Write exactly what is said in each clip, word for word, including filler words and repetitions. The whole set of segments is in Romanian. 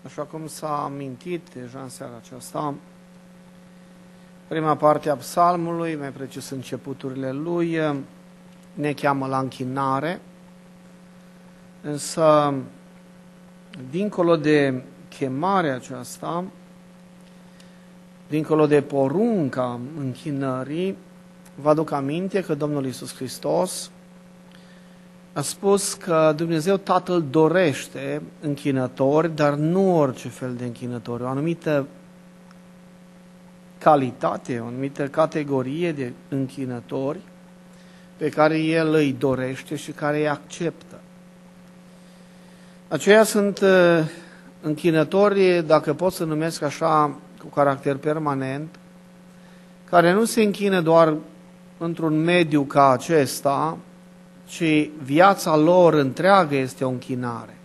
Așa cum s-a amintit deja în seara aceasta, prima parte a psalmului, mai precis începuturile lui, ne cheamă la închinare, însă, dincolo de chemarea aceasta, dincolo de porunca închinării, vă aduc aminte că Domnul Iisus Hristos a spus că Dumnezeu Tatăl dorește închinători, dar nu orice fel de închinători, o anumită calitate, o anumită categorie de închinători pe care El îi dorește și care îi acceptă. Aceia sunt închinători, dacă pot să numesc așa, cu caracter permanent, care nu se închină doar într-un mediu ca acesta, ci viața lor întreagă este o închinare.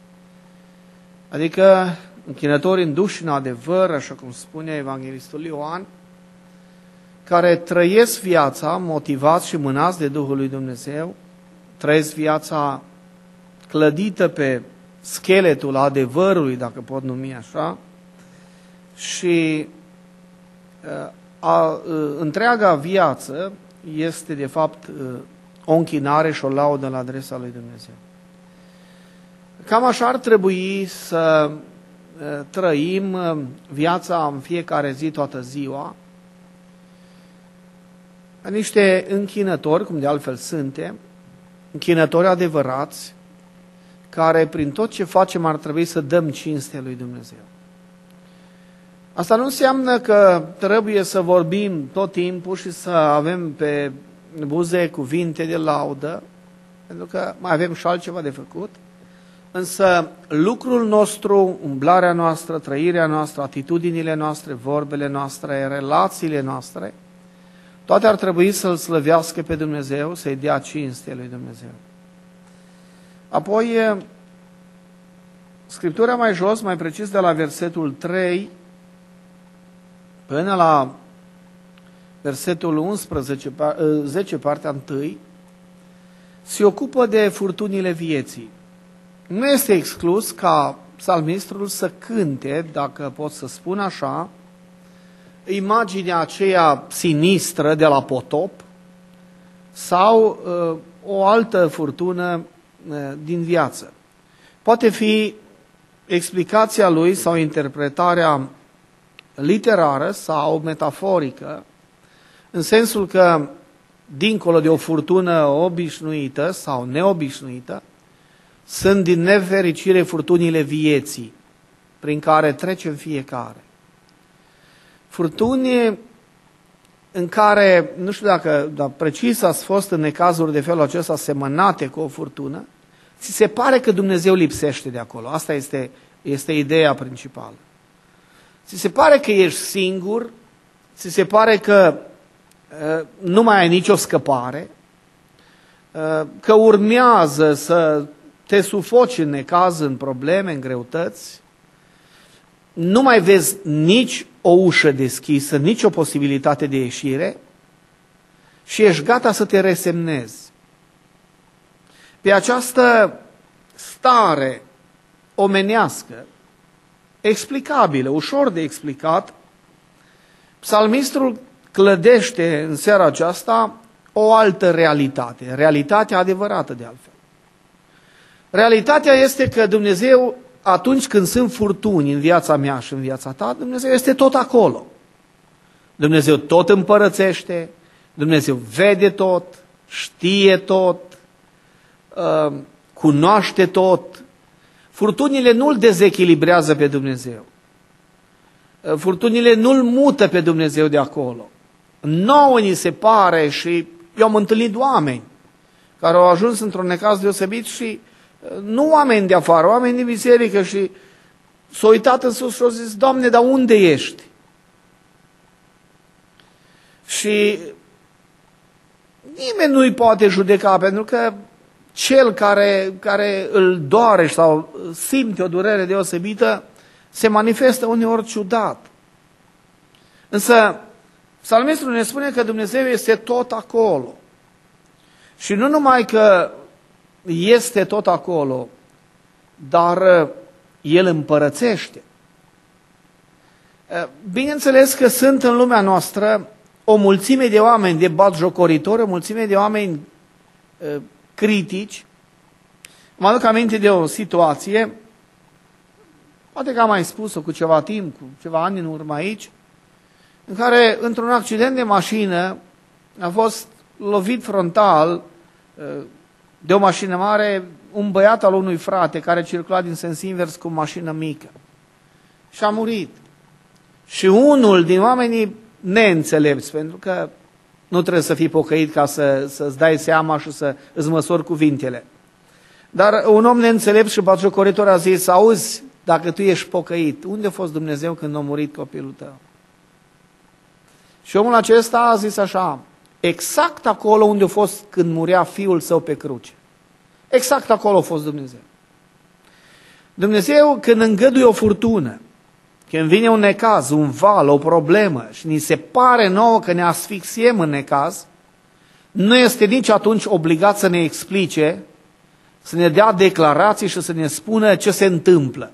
Adică închinători înduși în adevăr, așa cum spune Evanghelistul Ioan, care trăiesc viața motivați și mânați de Duhul lui Dumnezeu, trăiesc viața clădită pe scheletul adevărului, dacă pot numi așa, și a, a, întreaga viață este de fapt o închinare și o laudă la adresa lui Dumnezeu. Cam așa ar trebui să trăim viața în fiecare zi, toată ziua, niște închinători, cum de altfel suntem, închinători adevărați, care prin tot ce facem ar trebui să dăm cinste lui Dumnezeu. Asta nu înseamnă că trebuie să vorbim tot timpul și să avem pe buze cuvinte de laudă, pentru că mai avem și altceva de făcut, însă lucrul nostru, umblarea noastră, trăirea noastră, atitudinile noastre, vorbele noastre, relațiile noastre, toate ar trebui să-L slăvească pe Dumnezeu, să-i dea cinste lui Dumnezeu. Apoi, Scriptura mai jos, mai precis de la versetul trei până la versetul unsprezece, zece, partea unu, se ocupă de furtunile vieții. Nu este exclus ca psalmistrul să cânte, dacă pot să spun așa, imaginea aceea sinistră de la potop sau uh, o altă furtună uh, din viață. Poate fi explicația lui sau interpretarea literară sau metaforică, în sensul că, dincolo de o furtună obișnuită sau neobișnuită, sunt din nefericire furtunile vieții, prin care trecem fiecare. Furtuni în care, nu știu dacă dar precis ați fost în necazuri de felul acesta semănate cu o furtună, ți se pare că Dumnezeu lipsește de acolo. Asta este, este ideea principală. Ți se pare că ești singur, ți se pare că uh, nu mai ai nicio scăpare, uh, că urmează să te sufoci în necaz, în probleme, în greutăți, nu mai vezi nici o ușă deschisă, nici o posibilitate de ieșire și ești gata să te resemnezi. Pe această stare omenească, explicabilă, ușor de explicat, psalmistrul clădește în seara aceasta o altă realitate, realitatea adevărată de altfel. Realitatea este că Dumnezeu, atunci când sunt furtuni în viața mea și în viața ta, Dumnezeu este tot acolo. Dumnezeu tot împărățește, Dumnezeu vede tot, știe tot, cunoaște tot. Furtunile nu-L dezechilibrează pe Dumnezeu. Furtunile nu-L mută pe Dumnezeu de acolo. Nouă ni se pare, și eu am întâlnit oameni care au ajuns într-un necaz deosebit și nu oameni de afară, oameni din biserică, și s-au uitat în sus și au zis: Doamne, dar unde ești? Și nimeni nu-i poate judeca, pentru că cel care, care îl doare sau simte o durere deosebită se manifestă uneori ciudat. Însă psalmistul ne spune că Dumnezeu este tot acolo. Și nu numai că este tot acolo, dar El împărățește. Bineînțeles că sunt în lumea noastră o mulțime de oameni de batjocoritori, o mulțime de oameni uh, critici. Mă aduc aminte de o situație, poate că am mai spus-o cu ceva timp, cu ceva ani în urmă aici, în care, într-un accident de mașină, a fost lovit frontal uh, de o mașină mare un băiat al unui frate care circula din sens invers cu o mașină mică. Și a murit. Și unul din oamenii neînțelepți, pentru că nu trebuie să fii pocăit ca să, să-ți dai seama și să îți măsori cuvintele. Dar un om neînțelept și batjocoritor a zis, auzi, dacă tu ești pocăit, unde a fost Dumnezeu când a murit copilul tău? Și omul acesta a zis așa, exact acolo unde a fost când murea fiul său pe cruce. Exact acolo a fost Dumnezeu. Dumnezeu când îngăduie o furtună, când vine un necaz, un val, o problemă și ni se pare nouă că ne asfixiem în necaz, nu este nici atunci obligat să ne explice, să ne dea declarații și să ne spună ce se întâmplă.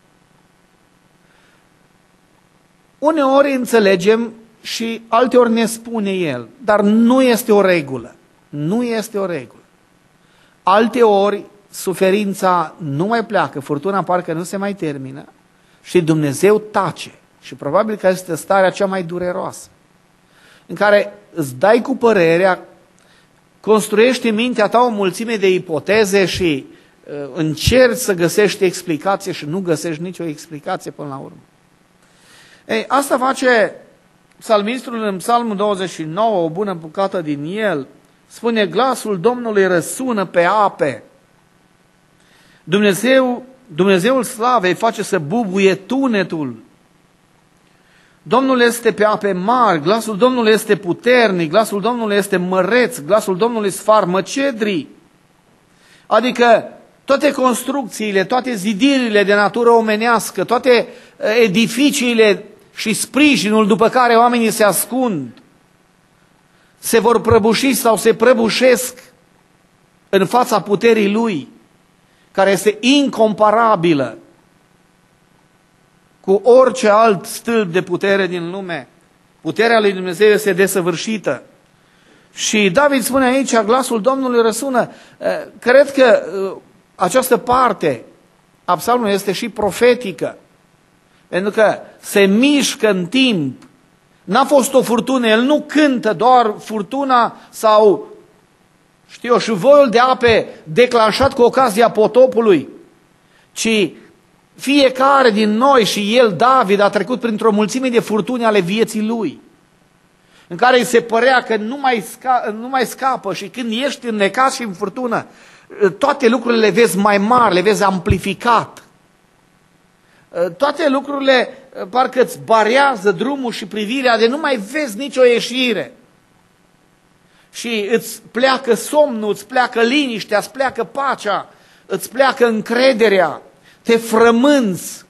Uneori înțelegem și alteori ne spune El, dar nu este o regulă. Nu este o regulă. Alteori suferința nu mai pleacă, furtuna parcă nu se mai termină și Dumnezeu tace. Și probabil că este starea cea mai dureroasă, în care îți dai cu părerea, construiești în mintea ta o mulțime de ipoteze și uh, încerci să găsești explicație și nu găsești nicio explicație până la urmă. Ei, asta face psalmistul în Psalmul douăzeci și nouă, o bună bucată din el, spune, glasul Domnului răsună pe ape. Dumnezeu, Dumnezeul slavei face să bubuie tunetul. Domnul este pe ape mari, glasul Domnului este puternic, glasul Domnului este măreț, glasul Domnului sfarmă cedrii. Adică toate construcțiile, toate zidirile de natură omenească, toate edificiile și sprijinul după care oamenii se ascund, se vor prăbuși sau se prăbușesc în fața puterii Lui, care este incomparabilă cu orice alt stâlp de putere din lume. Puterea lui Dumnezeu este desăvârșită. Și David spune aici, glasul Domnului răsună. Cred că această parte a psalmului este și profetică, pentru că se mișcă în timp. N-a fost o furtună, el nu cântă doar furtuna sau, știu eu, șuvoiul de ape declanșat cu ocazia potopului, ci fiecare din noi și el, David, a trecut printr-o mulțime de furtuni ale vieții lui, în care îi se părea că nu mai, sca- nu mai scapă și când ești în necaz și în furtună, toate lucrurile le vezi mai mari, le vezi amplificat. Toate lucrurile parcă îți barează drumul și privirea de nu mai vezi nicio ieșire. Și îți pleacă somnul, îți pleacă liniștea, îți pleacă pacea, îți pleacă încrederea, te frămânți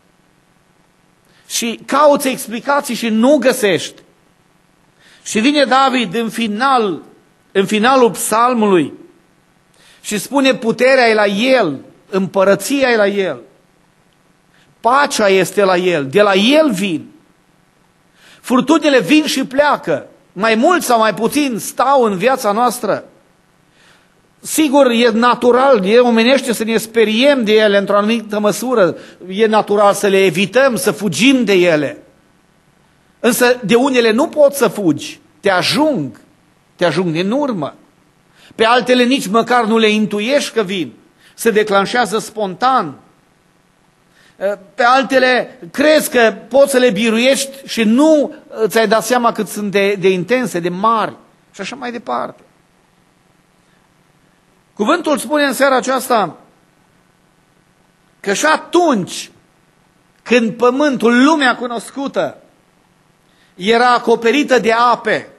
și cauți explicații și nu găsești. Și vine David în final, în finalul psalmului și spune puterea e la el, împărăția e la el, pacea este la el, de la el vin. Furtunile vin și pleacă, mai mult sau mai puțin stau în viața noastră. Sigur, e natural, e omenește să ne speriem de ele într-o anumită măsură, e natural să le evităm, să fugim de ele. Însă de unele nu poți să fugi, te ajung, te ajung din urmă. Pe altele nici măcar nu le intuiești că vin, se declanșează spontan. Pe altele crezi că poți să le biruiești și nu ți-ai dat seama cât sunt de, de intense, de mari și așa mai departe. Cuvântul spune în seara aceasta că și atunci când pământul, lumea cunoscută, era acoperită de ape,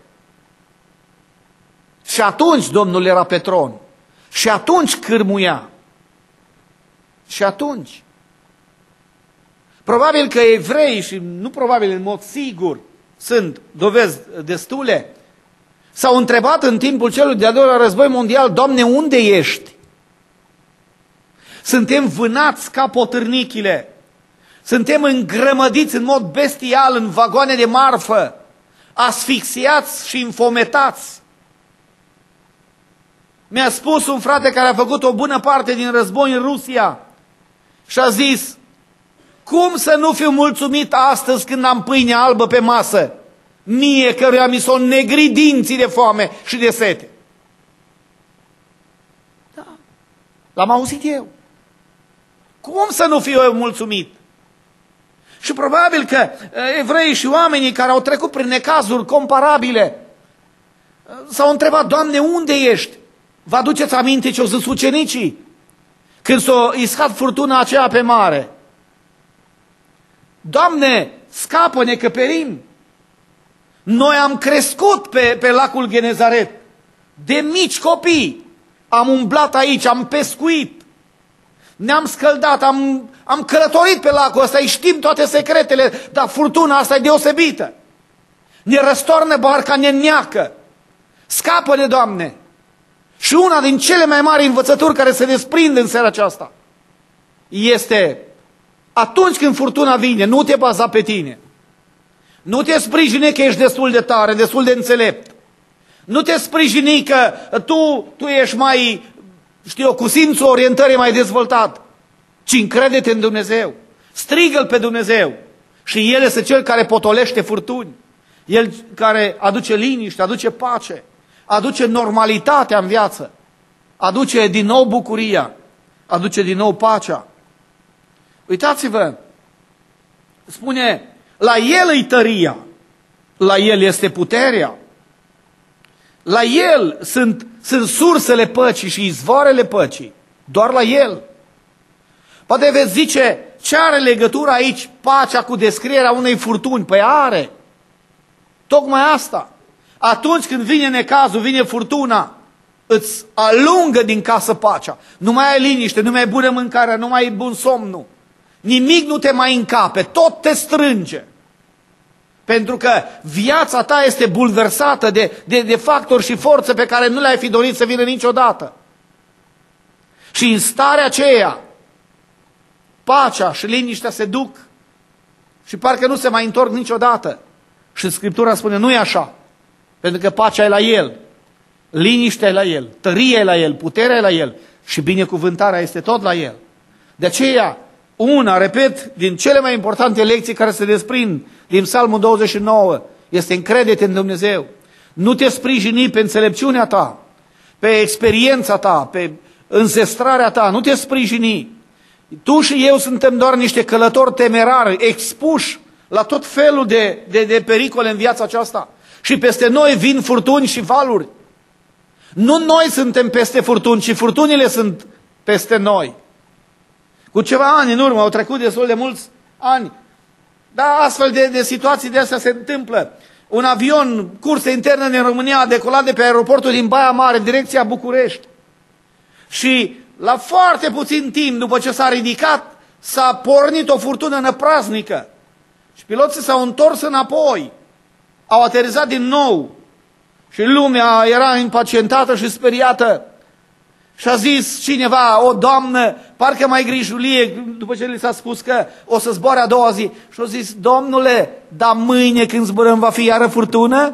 și atunci Domnul era pe tron, și atunci cârmuia, și atunci. Probabil că evrei, și nu probabil, în mod sigur, sunt dovezi destule, s-au întrebat în timpul celui de-al doilea război mondial, Doamne, unde ești? Suntem vânați ca potârnichile. Suntem îngrămădiți în mod bestial în vagoane de marfă, asfixiați și înfometați. Mi-a spus un frate care a făcut o bună parte din război în Rusia și a zis: cum să nu fiu mulțumit astăzi când am pâine albă pe masă, mie căruia mi s-o negri dinții de foame și de sete? Da, l-am auzit eu. Cum să nu fiu eu mulțumit? Și probabil că evreii și oamenii care au trecut prin necazuri comparabile s-au întrebat: Doamne, unde ești? Vă aduceți aminte ce au zis ucenicii când s-a iscat furtuna aceea pe mare? Doamne, scapă-ne că perim. Noi am crescut pe, pe lacul Genezaret. De mici copii am umblat aici, am pescuit, ne-am scăldat, am, am călătorit pe lacul ăsta, îi știm toate secretele, dar furtuna asta e deosebită. Ne răstoarnă barca, ne neacă. Scapă-ne, Doamne! Și una din cele mai mari învățături care se desprind în seara aceasta este: atunci când furtuna vine, nu te baza pe tine. Nu te sprijini că ești destul de tare, destul de înțelept. Nu te sprijini că tu, tu ești mai, știu eu, cu simțul orientării mai dezvoltat. Ci încrede-te în Dumnezeu. Strigă-L pe Dumnezeu. Și El este Cel care potolește furtuni. El care aduce liniște, aduce pace, aduce normalitatea în viață, aduce din nou bucuria, aduce din nou pacea. Uitați-vă, spune: la El e tăria, la El este puterea, la El sunt, sunt sursele păcii și izvoarele păcii, doar la El. Poate veți zice: ce are legătură aici pacea cu descrierea unei furtuni? Păi are, tocmai asta. Atunci când vine necazul, vine furtuna, îți alungă din casă pacea. Nu mai ai liniște, nu mai ai bună mâncare, nu mai ai bun somnul. Nimic nu te mai încape, tot te strânge. Pentru că viața ta este bulversată de, de, de factori și forțe pe care nu le-ai fi dorit să vină niciodată. Și în starea aceea, pacea și liniștea se duc și parcă nu se mai întorc niciodată. Și Scriptura spune: nu e așa. Pentru că pacea e la El, liniștea e la El, tăria e la El, puterea e la El și binecuvântarea este tot la El. De aceea, una, repet, din cele mai importante lecții care se desprind din Psalmul douăzeci și nouă este: încrede-te în Dumnezeu. Nu te sprijini pe înțelepciunea ta, pe experiența ta, pe înzestrarea ta, nu te sprijini. Tu și eu suntem doar niște călători temerari, expuși la tot felul de, de, de pericole în viața aceasta. Și peste noi vin furtuni și valuri. Nu noi suntem peste furtuni, ci furtunile sunt peste noi. Cu ceva ani în urmă, au trecut destul de mulți ani, dar astfel de, de situații de astea se întâmplă. Un avion, curse interne în România, a decolat de pe aeroportul din Baia Mare, direcția București. Și la foarte puțin timp după ce s-a ridicat, s-a pornit o furtună năpraznică. Și piloții s-au întors înapoi. Au aterizat din nou. Și lumea era impacientată și speriată. Și a zis cineva: o doamnă, parcă mai grijulie, după ce li s-a spus că o să zboare a doua zi. Și a zis: domnule, dar mâine când zburăm va fi iară furtună?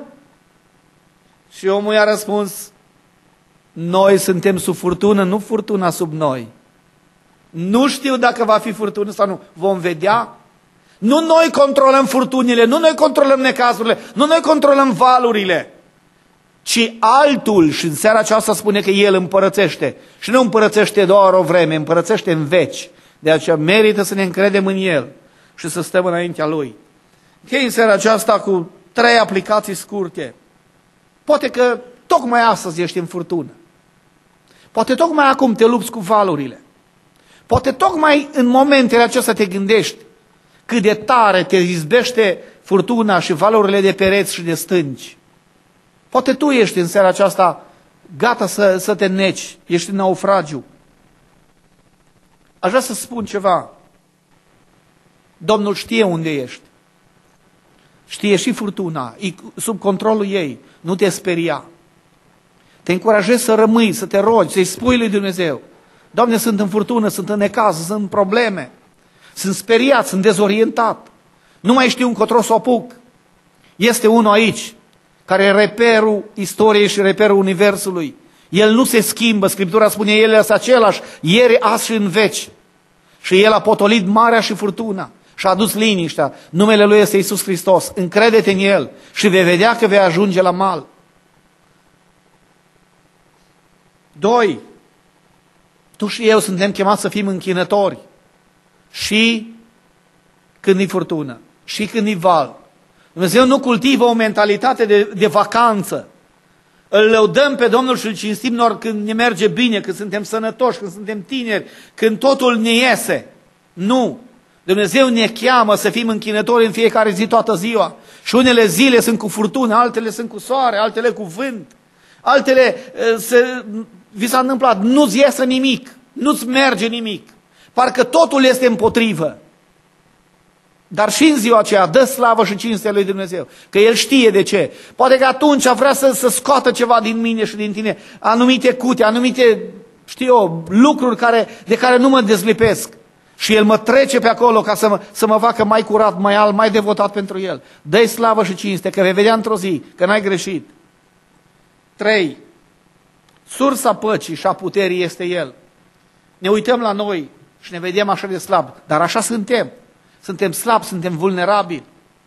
Și omul i-a răspuns: noi suntem sub furtună, nu furtuna sub noi. Nu știu dacă va fi furtună sau nu. Vom vedea. Nu noi controlăm furtunile, nu noi controlăm necazurile, nu noi controlăm valurile, ci altul. Și în seara aceasta spune că El împărățește. Și nu împărățește doar o vreme, împărățește în veci. De aceea merită să ne încredem în El și să stăm înaintea Lui. Închei în seara aceasta cu trei aplicații scurte. Poate că tocmai astăzi ești în furtună. Poate tocmai acum te lupți cu valurile. Poate tocmai în momentele acestea te gândești cât de tare te izbește furtuna și valurile de pereți și de stânci. Poate tu ești în seara aceasta gata să, să te neci, ești în naufragiu. Aș vrea să spun ceva. Domnul știe unde ești. Știe și furtuna, e sub controlul ei. Nu te speria. Te încurajez să rămâi, să te rogi, să-i spui lui Dumnezeu: Doamne, sunt în furtună, sunt în necaz, sunt în probleme, sunt speriat, sunt dezorientat, nu mai știu încotro să o apuc. Este unul aici, care e reperul istoriei și reperul universului. El nu se schimbă, Scriptura spune, El este același, ieri, azi și în veci. Și El a potolit marea și furtuna și a adus liniștea. Numele Lui este Iisus Hristos. Încrede-te în El și vei vedea că vei ajunge la mal. Doi, tu și eu suntem chemați să fim închinători și când e furtună, și când e val. Dumnezeu nu cultivă o mentalitate de, de vacanță. Îl lăudăm pe Domnul și îl cinstim doar când ne merge bine, când suntem sănătoși, când suntem tineri, când totul ne iese. Nu! Dumnezeu ne cheamă să fim închinători în fiecare zi, toată ziua. Și unele zile sunt cu furtună, altele sunt cu soare, altele cu vânt. Altele, se, vi s-a întâmplat, nu-ți iese nimic, nu-ți merge nimic. Parcă totul este împotrivă. Dar și în ziua aceea dă slavă și cinstea lui Dumnezeu, că El știe de ce. Poate că atunci vrea să, să scoată ceva din mine și din tine, anumite cute, anumite, știu eu, lucruri care, de care nu mă dezlipesc. Și El mă trece pe acolo ca să mă, să mă facă mai curat, mai alb, mai devotat pentru El. Dă-i slavă și cinste, că vei vedea într-o zi că n-ai greșit. Trei. Sursa păcii și a puterii este El. Ne uităm la noi și ne vedem așa de slab, dar așa suntem. Suntem slabi, suntem vulnerabili.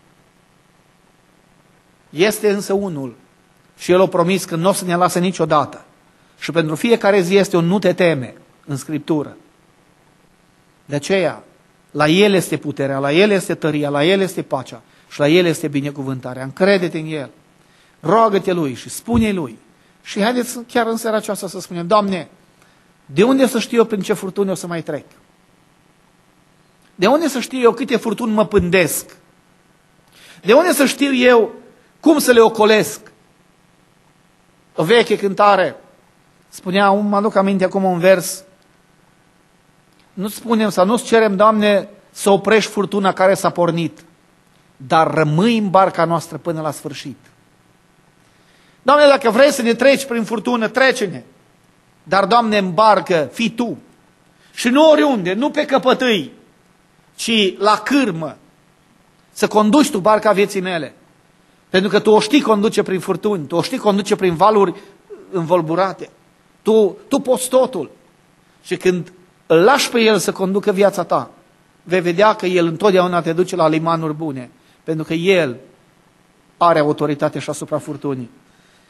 Este însă unul și El a promis că nu o să ne lasă niciodată. Și pentru fiecare zi este un nu te teme în Scriptură. De aceea, la El este puterea, la El este tăria, la El este pacea și la El este binecuvântarea. Încrede-te în El. Roagă-te Lui și spune Lui. Și haideți chiar în seara aceasta să spunem, Doamne, de unde să știu eu prin ce furtuni o să mai trec? De unde să știu eu câte furtuni mă pândesc? De unde să știu eu cum să le ocolesc? O veche cântare spunea, mă aduc aminte acum un vers, nu spunem sau nu-ți cerem, Doamne, să oprești furtuna care s-a pornit, dar rămâi în barca noastră până la sfârșit. Doamne, dacă vrei să ne treci prin furtună, trece-ne. Dar, Doamne, în barcă fii Tu. Și nu oriunde, nu pe căpătâi, ci la cârmă. Să conduci Tu barca vieții mele. Pentru că Tu o știi conduce prin furtuni, Tu o știi conduce prin valuri învolburate. Tu, tu poți totul. Și când îl lași pe El să conducă viața ta, vei vedea că El întotdeauna te duce la limanuri bune. Pentru că El are autoritate și asupra furtunii.